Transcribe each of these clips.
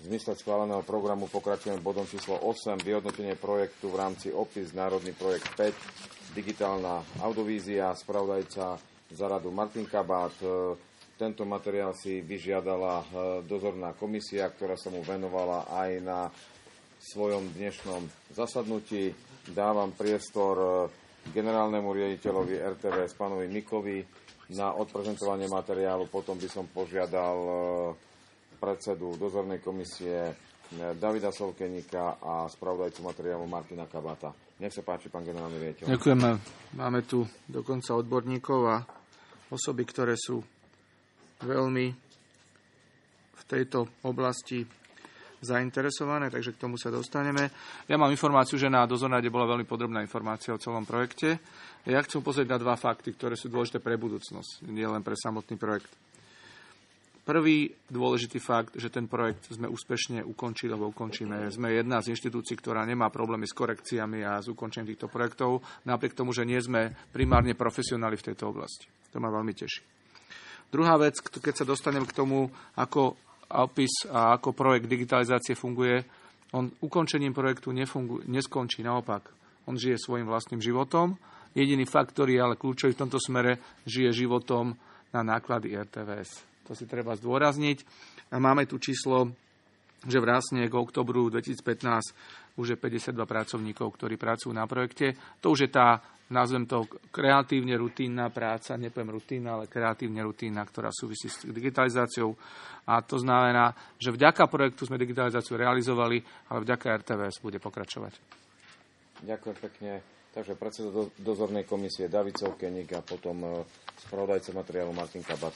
V zmysle schváleného programu pokračujeme bodom číslo 8, vyhodnotenie projektu v rámci OPIS, národný projekt 5, digitálna audiovízia, spravodajca za radu Martin Kabát. Tento materiál si vyžiadala dozorná komisia, ktorá sa mu venovala aj na svojom dnešnom zasadnutí. Dávam priestor generálnemu riaditeľovi RTVS, pánovi Mikovi, na odprezentovanie materiálu. Potom by som požiadal predsedu dozornej komisie Davida Solkeníka a spravodajcu materiálu Martina Kabáta. Nech sa páči, pán generálny riaditeľ. Ďakujeme. Máme tu dokonca odborníkov a osoby, ktoré sú veľmi v tejto oblasti zainteresované, takže k tomu sa dostaneme. Ja mám informáciu, že na dozornej rade bola veľmi podrobná informácia o celom projekte. Ja chcem pozrieť na dva fakty, ktoré sú dôležité pre budúcnosť, nie len pre samotný projekt. Prvý dôležitý fakt, že ten projekt sme úspešne ukončili, alebo ukončíme. Sme jedna z inštitúcií, ktorá nemá problémy s korekciami a s ukončením týchto projektov, napriek tomu, že nie sme primárne profesionáli v tejto oblasti. To ma veľmi teší. Druhá vec, keď sa dostanem k tomu, ako OPIS a ako projekt digitalizácie funguje, on ukončením projektu neskončí, naopak. On žije svojim vlastným životom. Jediný fakt, ktorý je ale kľúčový v tomto smere, žije životom na náklady RTVS. To si treba zdôrazniť. A máme tu číslo, že vlastne k oktobru 2015 už je 52 pracovníkov, ktorí pracujú na projekte. To už je tá, nazvem to, kreatívne rutínna práca, nepoviem rutínna, ale kreatívne rutínna, ktorá súvisí s digitalizáciou. A to znamená, že vďaka projektu sme digitalizáciu realizovali, ale vďaka RTVS bude pokračovať. Ďakujem pekne. Takže predseda dozornej komisie David Solkeník a potom spravodajca materiálu Martin Kabát.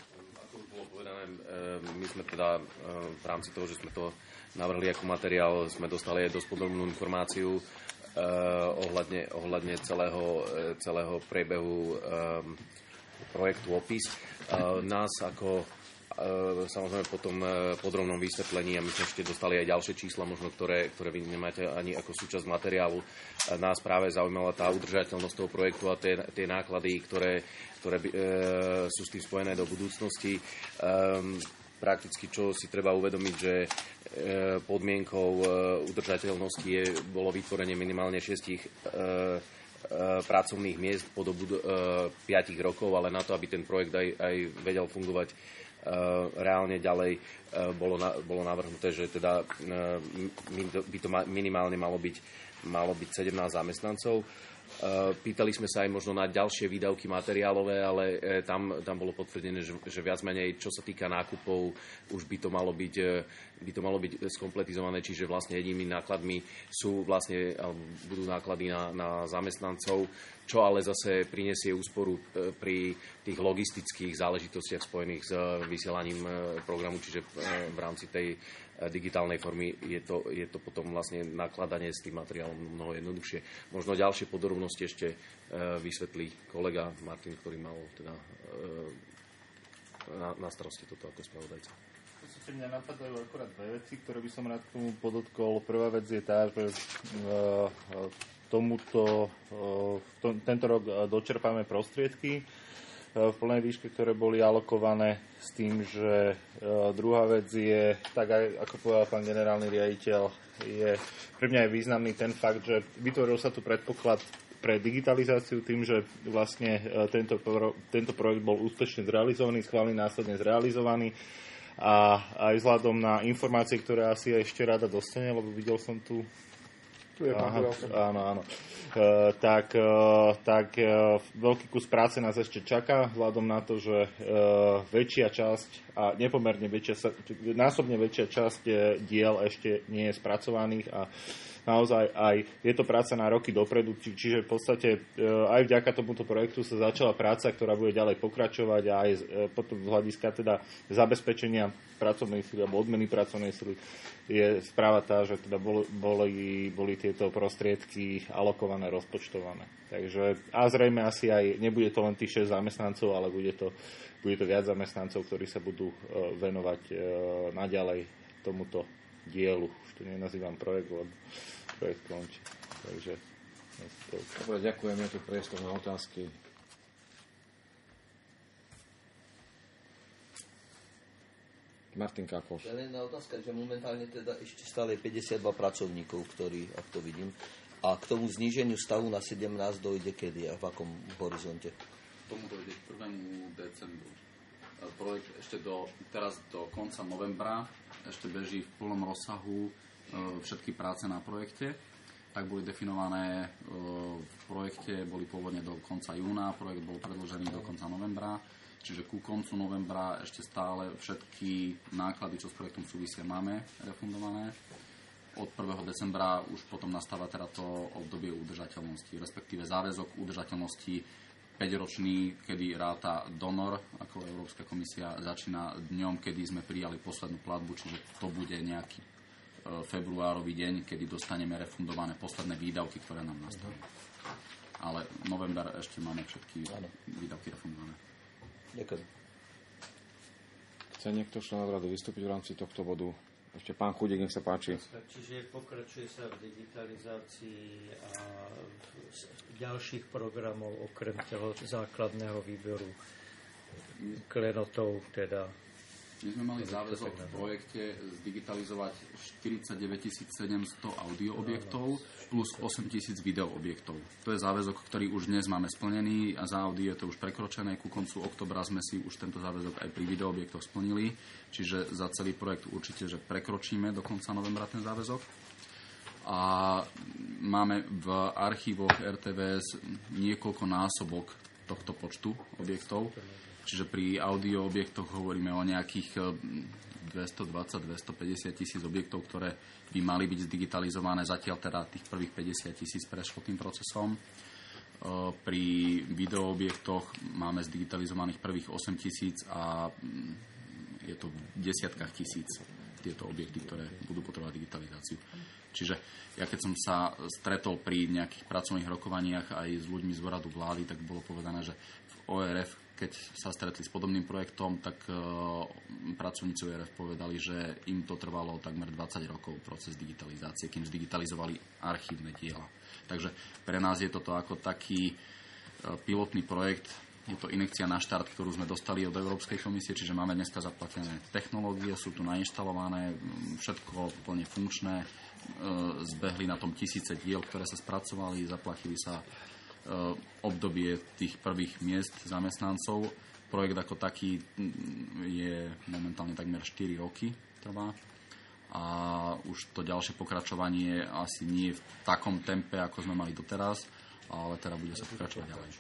My sme teda v rámci toho, že sme to navrhli ako materiál, sme dostali aj dosť podrobnú informáciu ohľadne celého priebehu projektu OPIS. Nás ako samozrejme po tom podrobnom vysvetlení, a my sme ešte dostali aj ďalšie čísla, možno ktoré vy nemáte ani ako súčasť materiálu, nás práve zaujímala tá udržateľnosť toho projektu a tie náklady, ktoré sú s tým spojené do budúcnosti. Prakticky, čo si treba uvedomiť, že podmienkou udržateľnosti bolo vytvorenie minimálne 6 pracovných miest po dobu 5 rokov, ale na to, aby ten projekt aj vedel fungovať reálne ďalej, bolo navrhnuté, že teda by to minimálne malo byť 17 zamestnancov. Pýtali sme sa aj možno na ďalšie výdavky materiálové, ale tam bolo potvrdené, že viac menej, čo sa týka nákupov, už by to malo byť skompletizované, čiže vlastne jedinými nákladmi budú náklady na zamestnancov, čo ale zase prinesie úsporu pri tých logistických záležitostiach spojených s vysielaním programu, čiže v rámci tej digitálnej formy je to potom vlastne nakladanie s tým materiálom mnoho jednoduchšie. Možno ďalšie podrobnosti ešte vysvetlí kolega Martin, ktorý mal teda na starosti toto ako spravodajca. Mňa napadajú akorát dve veci, ktoré by som rád k tomu podotkol. Prvá vec je tá, že tento rok dočerpáme prostriedky v plnej výške, ktoré boli alokované, s tým, že druhá vec je, tak aj ako povedal pán generálny riaditeľ, je pre mňa aj významný ten fakt, že vytvoril sa tu predpoklad pre digitalizáciu tým, že vlastne tento projekt bol úspešne zrealizovaný, schválený, následne zrealizovaný. A aj vzhľadom na informácie, ktoré asi ešte rada dostane, lebo videl som tu... Áno. Tak veľký kus práce nás ešte čaká, vzhľadom na to, že väčšia časť a násobne väčšia časť diel ešte nie je spracovaných a naozaj aj je to práca na roky dopredu, čiže v podstate aj vďaka tomuto projektu sa začala práca, ktorá bude ďalej pokračovať a aj potom z hľadiska teda zabezpečenia pracovnej sily alebo odmeny pracovnej sily je správa tá, že teda boli tieto prostriedky alokované, rozpočtované. Takže a zrejme asi aj nebude to len tých 6 zamestnancov, ale bude to viac zamestnancov, ktorí sa budú venovať naďalej tomuto dielu. Už to nenazývam projekt, lebo projekt končí. Takže dobre, ďakujem, je tu priestor na otázky. Martin Kákoš. Len jedna otázka, že momentálne teda ešte stále 52 pracovníkov, ktorí, ak to vidím, a k tomu zníženiu stavu na 17 dojde kedy a v akom horizonte? Tomu dojde k 1. decembru. Projekt ešte teraz do konca novembra ešte beží v plnom rozsahu všetky práce na projekte. Tak boli definované v projekte, boli pôvodne do konca júna, projekt bol predĺžený do konca novembra. Čiže ku koncu novembra ešte stále všetky náklady, čo s projektom súvisia, máme refundované. Od 1. decembra už potom nastáva teda to obdobie udržateľnosti, respektíve záväzok udržateľnosti 5-ročný, kedy ráta donor, ako Európska komisia, začína dňom, kedy sme prijali poslednú platbu, čiže to bude nejaký februárový deň, kedy dostaneme refundované posledné výdavky, ktoré nám nastanú. Ale november ešte máme všetky výdavky refundované. Ďakujem. Chce niekto členov rady vystúpiť v rámci tohto bodu? Ešte pán Chudík, nech sa páči. Čiže pokračuje sa v digitalizácii a ďalších programov okrem toho základného výberu klenotov teda. My sme mali záväzok v projekte zdigitalizovať 49 700 audio objektov plus 8 000 video objektov. To je záväzok, ktorý už dnes máme splnený a za audio je to už prekročené. Ku koncu oktobra sme si už tento záväzok aj pri video objektoch splnili. Čiže za celý projekt určite, že prekročíme do konca novembra ten záväzok. A máme v archívoch RTVS niekoľko násobok tohto počtu objektov. Čiže pri audio objektoch hovoríme o nejakých 220-250 tisíc objektov, ktoré by mali byť zdigitalizované. Zatiaľ teda tých prvých 50 tisíc prešlo tým procesom. Pri videoobjektoch máme zdigitalizovaných prvých 8 tisíc a je to v desiatkách tisíc tieto objekty, ktoré budú potrebovať digitalizáciu. Čiže ja keď som sa stretol pri nejakých pracovných rokovaniach aj s ľuďmi z úradu vlády, tak bolo povedané, že v ORF, keď sa stretli s podobným projektom, tak pracovníci ORF povedali, že im to trvalo takmer 20 rokov proces digitalizácie, kým zdigitalizovali archívne diela. Takže pre nás je toto ako taký pilotný projekt. Je to injekcia na štart, ktorú sme dostali od Európskej komisie, čiže máme dneska zaplatené technológie, sú tu nainštalované, všetko plne funkčné, zbehli na tom tisíce diel, ktoré sa spracovali, zaplatili sa obdobie tých prvých miest zamestnancov. Projekt ako taký je momentálne takmer 4 roky trvá a už to ďalšie pokračovanie asi nie v takom tempe, ako sme mali doteraz, ale teda bude sa pokračovať ďalej.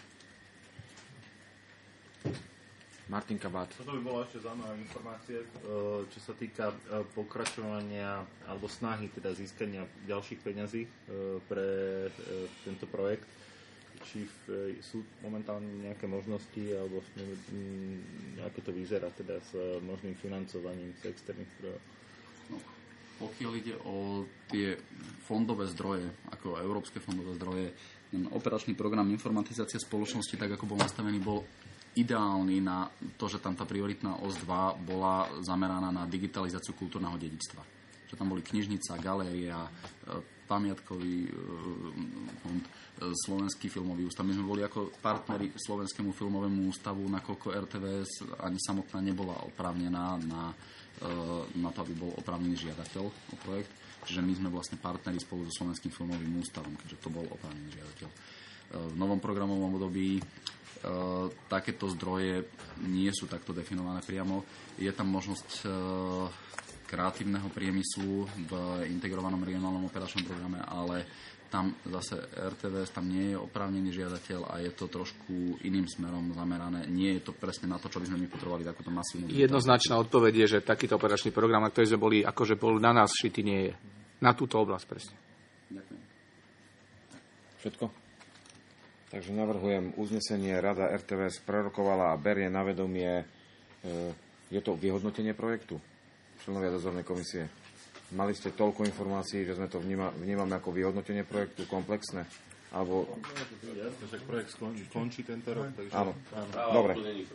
Martin Kabát. Toto by bola ešte zaujímavá informácie, čo sa týka pokračovania alebo snahy teda získania ďalších peňazí pre tento projekt. Či sú momentálne nejaké možnosti alebo ako to vyzerá teda s možným financovaním z externých zdrojov? No, pokiaľ ide o tie fondové zdroje, ako európske fondové zdroje, operačný program informatizácia spoločnosti, tak ako bol nastavený, bol ideálny na to, že tam tá prioritná os 2 bola zameraná na digitalizáciu kultúrneho dedičstva. Že tam boli knižnica, galéria, pamiatkový fond, Slovenský filmový ústav. My sme boli ako partneri Slovenskému filmovému ústavu, nakoľko RTVS ani samotná nebola oprávnená na to, aby bol oprávnený žiadateľ o projekt. Čiže my sme vlastne partneri spolu so Slovenským filmovým ústavom, keďže to bol oprávnený žiadateľ. V novom programovom období takéto zdroje nie sú takto definované priamo. Je tam možnosť kreatívneho priemyslu v integrovanom regionálnom operačnom programe, ale tam zase RTVS tam nie je oprávnený žiadateľ a je to trošku iným smerom zamerané. Nie je to presne na to, čo by sme my potrebovali takúto masívnu. Jednoznačná odpoveď je, že takýto operačný program, a ktorý sme boli, akože bol na nás šitý, nie je. Na túto oblasť presne. Ďakujem. Všetko? Takže navrhujem uznesenie. Rada RTVS prerokovala a berie na vedomie. Je to vyhodnotenie projektu? Členovia dozornej komisie. Mali ste toľko informácií, že sme to vnímame ako vyhodnotenie projektu komplexné? Alebo... Jasne, že projekt končí tento rok. Takže... Áno. Dobre.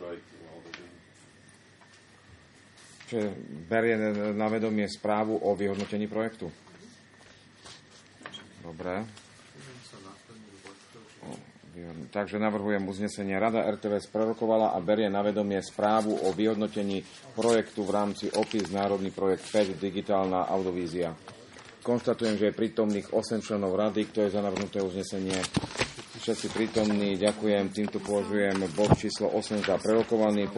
Čiže berie na vedomie správu o vyhodnotení projektu? Dobre. Takže navrhujem uznesenie. Rada RTVS prerokovala a berie na vedomie správu o vyhodnotení projektu v rámci OPIS Národný projekt 5 Digitálna audiovízia. Konštatujem, že je prítomných 8 členov rady. Kto je za navrhnuté uznesenie? Všetci prítomní. Ďakujem. Týmto považujem bod číslo 8 za prerokovaný.